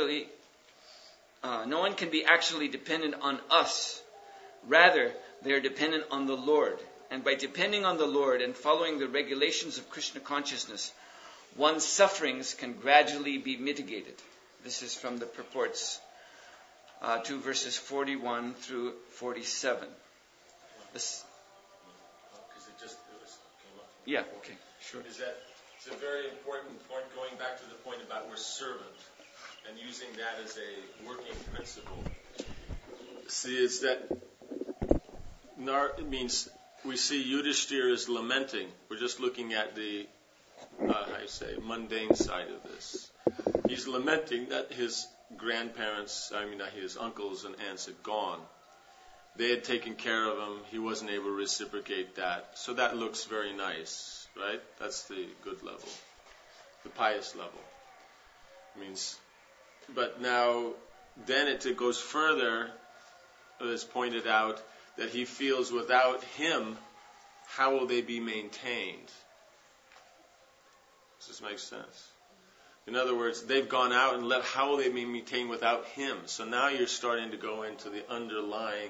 be actually dependent on us. Rather, they are dependent on the Lord. And by depending on the Lord and following the regulations of Krishna consciousness, one's sufferings can gradually be mitigated. This is from the purports to verses 41 through 47. This.
Because it came up.
Yeah, okay, sure.
Is that it's a very important point, going back to the point about we're servant and using that as a working principle. See, is that it means we see Yudhishthira is lamenting. We're just looking at the mundane side of this. He's lamenting that his his uncles and aunts had gone. They had taken care of him. He wasn't able to reciprocate that. So that looks very nice, right? That's the good level, the pious level. But now, then it goes further, as pointed out, that he feels without him, how will they be maintained? Does this make sense? In other words, they've gone out and left. How will they be maintained without him? So now you're starting to go into the underlying,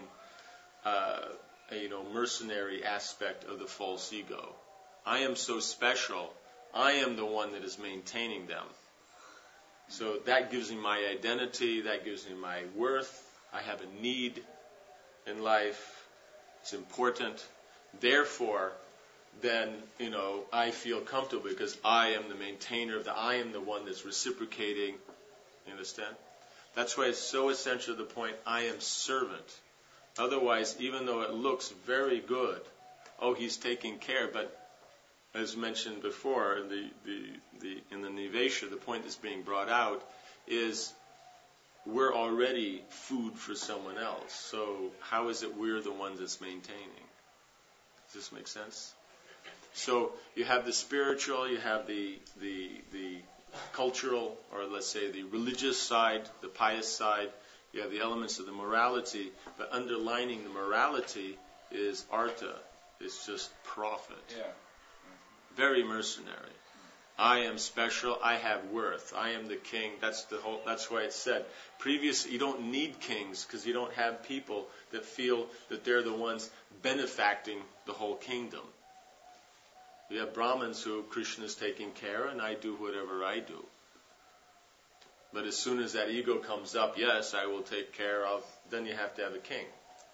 mercenary aspect of the false ego. I am so special. I am the one that is maintaining them. So that gives me my identity. That gives me my worth. I have a need in life. It's important. Therefore, then, I feel comfortable because I am the maintainer of I am the one that's reciprocating. You understand? That's why it's so essential to the point, I am servant. Otherwise, even though it looks very good, he's taking care, but as mentioned before, in the Nivesha, the point that's being brought out is we're already food for someone else. So how is it we're the ones that's maintaining? Does this make sense? So you have the spiritual, you have the cultural, or let's say the religious side, the pious side. You have the elements of the morality, but underlining the morality is artha. It's just profit. Yeah. Very mercenary. I am special. I have worth. I am the king. That's why it's said. You don't need kings because you don't have people that feel that they're the ones benefacting the whole kingdom. You have Brahmins who Krishna is taking care, and I do whatever I do. But as soon as that ego comes up, yes, I will take care of, then you have to have a king.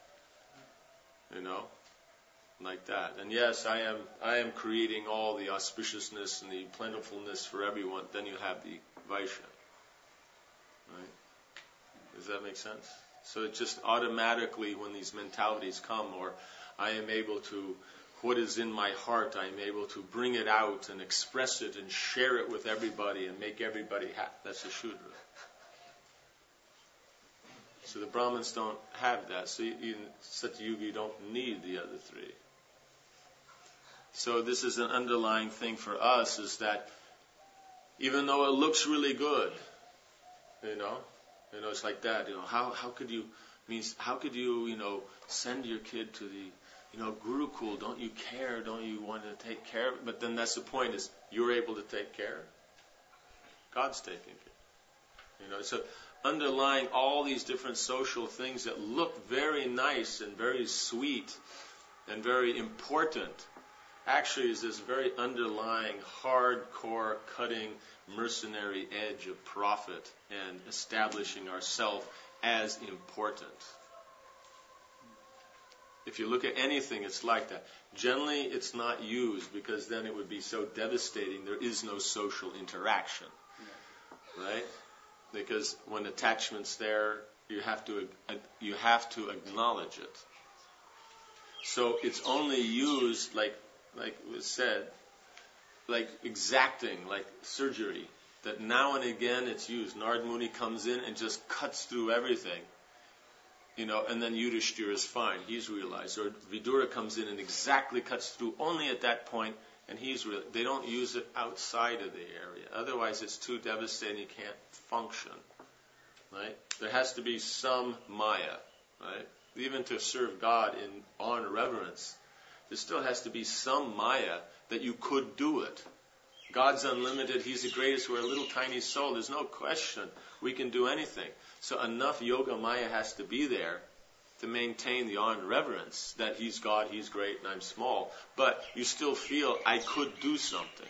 Like that. And yes, I am creating all the auspiciousness and the plentifulness for everyone. Then you have the Vaishya. Right? Does that make sense? So it just automatically, when these mentalities come, or I am able to, what is in my heart, I am able to bring it out and express it and share it with everybody and make everybody happy. That's a Shudra. So the Brahmins don't have that. So in Satyuga, you don't need the other three. So this is an underlying thing for us, is that even though it looks really good, it's like that. How could you send your kid to the Gurukul? Don't you care? Don't you want to take care? But then that's the point: is you're able to take care. God's taking care. So underlying all these different social things that look very nice and very sweet and very important, actually is this very underlying, hardcore, cutting, mercenary edge of profit and establishing ourselves as important. If you look at anything, it's like that. Generally, it's not used because then it would be so devastating. There is no social interaction, right? Because when attachment's there, you have to acknowledge it. So it's only used like was said, like exacting, like surgery. that now and again it's used. Narad Muni comes in and just cuts through everything. And then Yudhishthira is fine. He's realized. Or Vidura comes in and exactly cuts through only at that point, and they don't use it outside of the area. Otherwise, it's too devastating. You can't function. Right? There has to be some maya. Right? Even to serve God in honor, reverence, there still has to be some maya that you could do it. God's unlimited. He's the greatest. We're a little tiny soul. There's no question we can do anything. So enough yoga maya has to be there to maintain the honor and reverence that He's God, He's great, and I'm small. But you still feel, I could do something.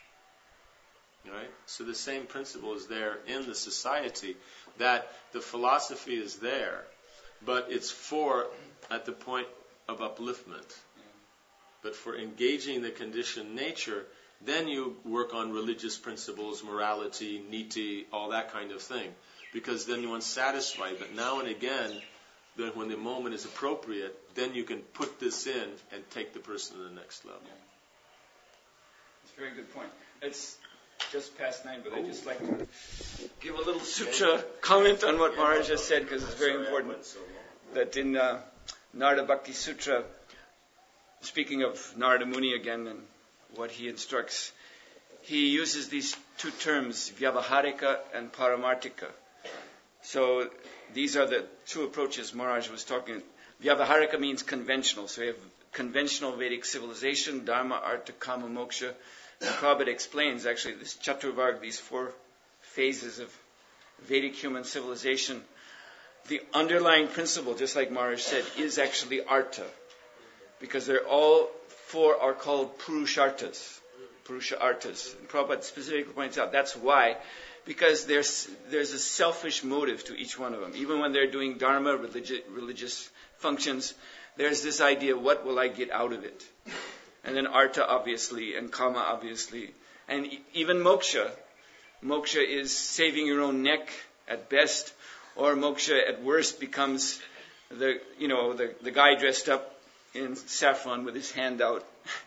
Right? So the same principle is there in the society, that the philosophy is there, but it's at the point of upliftment. But for engaging the conditioned nature, then you work on religious principles, morality, niti, all that kind of thing. Because then one's satisfied. But now and again, then when the moment is appropriate, then you can put this in and take the person to the next level.
Yeah. It's a very good point. It's just past 9, but I'd just like to give a little sutra comment on what Maharaj just said, because it's very important. That in Narada Bhakti Sutra, speaking of Narada Muni again and what he instructs, he uses these two terms, Vyavaharika and Paramartika. So these are the two approaches Maharaj was talking. Vyavaharika means conventional. So we have conventional Vedic civilization, Dharma, Artha, Kama, Moksha. And Prabhupada explains actually this Chaturvarga, these 4 phases of Vedic human civilization. The underlying principle, just like Maharaj said, is actually Artha. Because they're all 4 are called Purusharthas. Purusha Arthas. And Prabhupada specifically points out that's why. Because there's a selfish motive to each one of them. Even when they're doing dharma, religious functions, there's this idea, what will I get out of it? And then artha, obviously, and kama, obviously. And even moksha. Moksha is saving your own neck at best, or moksha at worst becomes the guy dressed up in saffron with his hand out,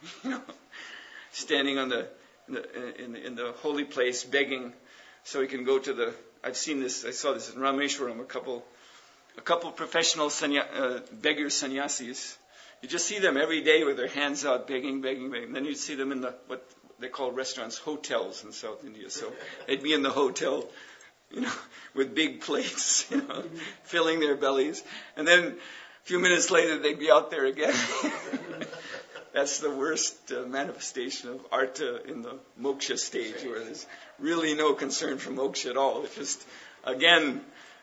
standing on in the holy place begging. So he can go to I saw this in Rameshwaram, a couple professional beggar sannyasis. You just see them every day with their hands out begging. Then you see them in what they call restaurants, hotels in South India. So they'd be in the hotel, with big plates, filling their bellies. And then a few minutes later they'd be out there again. That's the worst manifestation of artha in the moksha stage, where there's really no concern for moksha at all. It's just, again,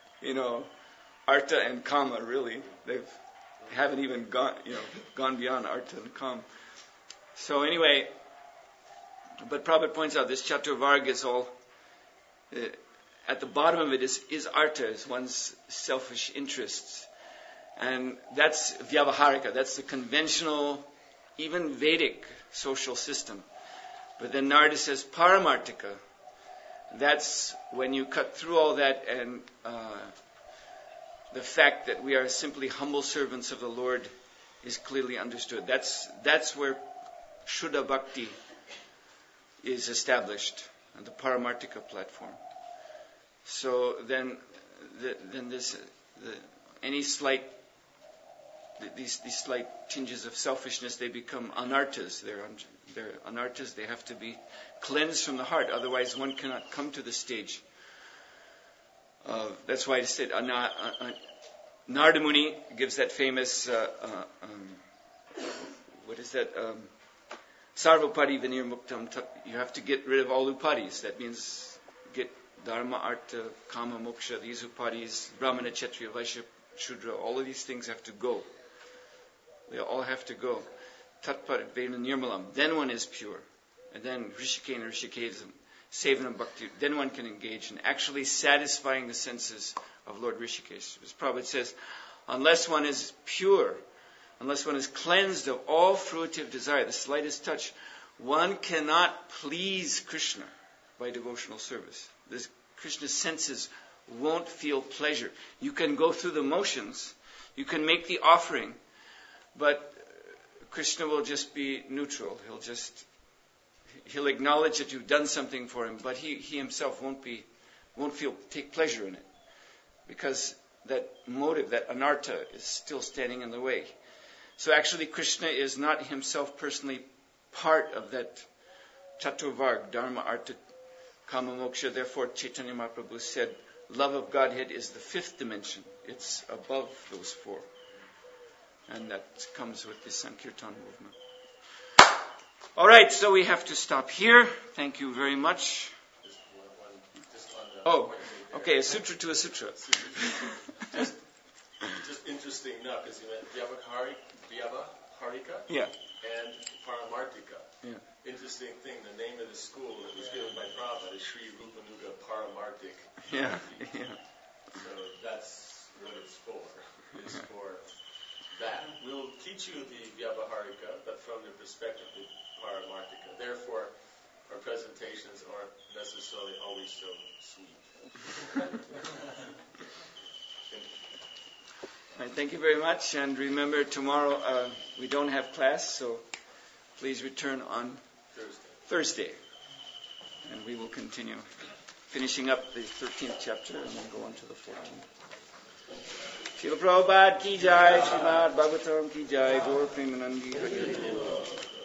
artha and kama, really. They haven't even gone beyond artha and kama. So anyway, but Prabhupada points out this Chaturvarga is all, at the bottom of it is artha, is one's selfish interests. And that's Vyavaharika, that's the conventional, even Vedic social system. But then Narada says Paramartika. That's when you cut through all that and the fact that we are simply humble servants of the Lord is clearly understood. That's where Shuddha Bhakti is established on the Paramartika platform. So then any slight these slight tinges of selfishness, they become anarthas. They're anarthas. They have to be cleansed from the heart. Otherwise, one cannot come to the stage. That's why I said Narada Muni gives that famous what is that? Sarvapadi vinirmuktam. You have to get rid of all upadis. That means get dharma, artha, kama, moksha. These upadis, brahmana, kshatriya, vaishya, shudra. All of these things have to go. They all have to go. Tatpar vena nirmalam. Then one is pure. And then rishikena rishikesam. Sevanam bhakti. Then one can engage in actually satisfying the senses of Lord Rishikesh. As Prabhupada says, unless one is pure, unless one is cleansed of all fruitive desire, the slightest touch, one cannot please Krishna by devotional service. Krishna's senses won't feel pleasure. You can go through the motions, you can make the offering, but Krishna will just be neutral. he'll acknowledge that you've done something for him, but he himself won't take pleasure in it, because that motive, that anartha, is still standing in the way. So actually Krishna is not himself personally part of that Chaturvarg, Dharma, Artha, Kama, Moksha. Therefore Chaitanya Mahaprabhu said love of Godhead is the fifth dimension. It's above those four. And that comes with the Sankirtan movement. All right, so we have to stop here. Thank you very much. Okay, a sutra to a sutra.
Just interesting enough, because you meant Vyavaharika
yeah.
and Paramartika.
Yeah.
Interesting thing, the name of the school that was given by Prabhupada is Sri Rupanuga Paramartik.
Yeah.
So that's what it's for. It's for that. We'll teach you the Vyavaharika, but from the perspective of Paramartika. Therefore, our presentations aren't necessarily always so sweet.
All right, thank you very much. And remember, tomorrow we don't have class, so please return on Thursday. And we will continue finishing up the 13th chapter and then go on to the 14th. Srila Prabhupada ki jai, Srimad Bhagavatam ki jai, Gaur Premanandi Hari Hari.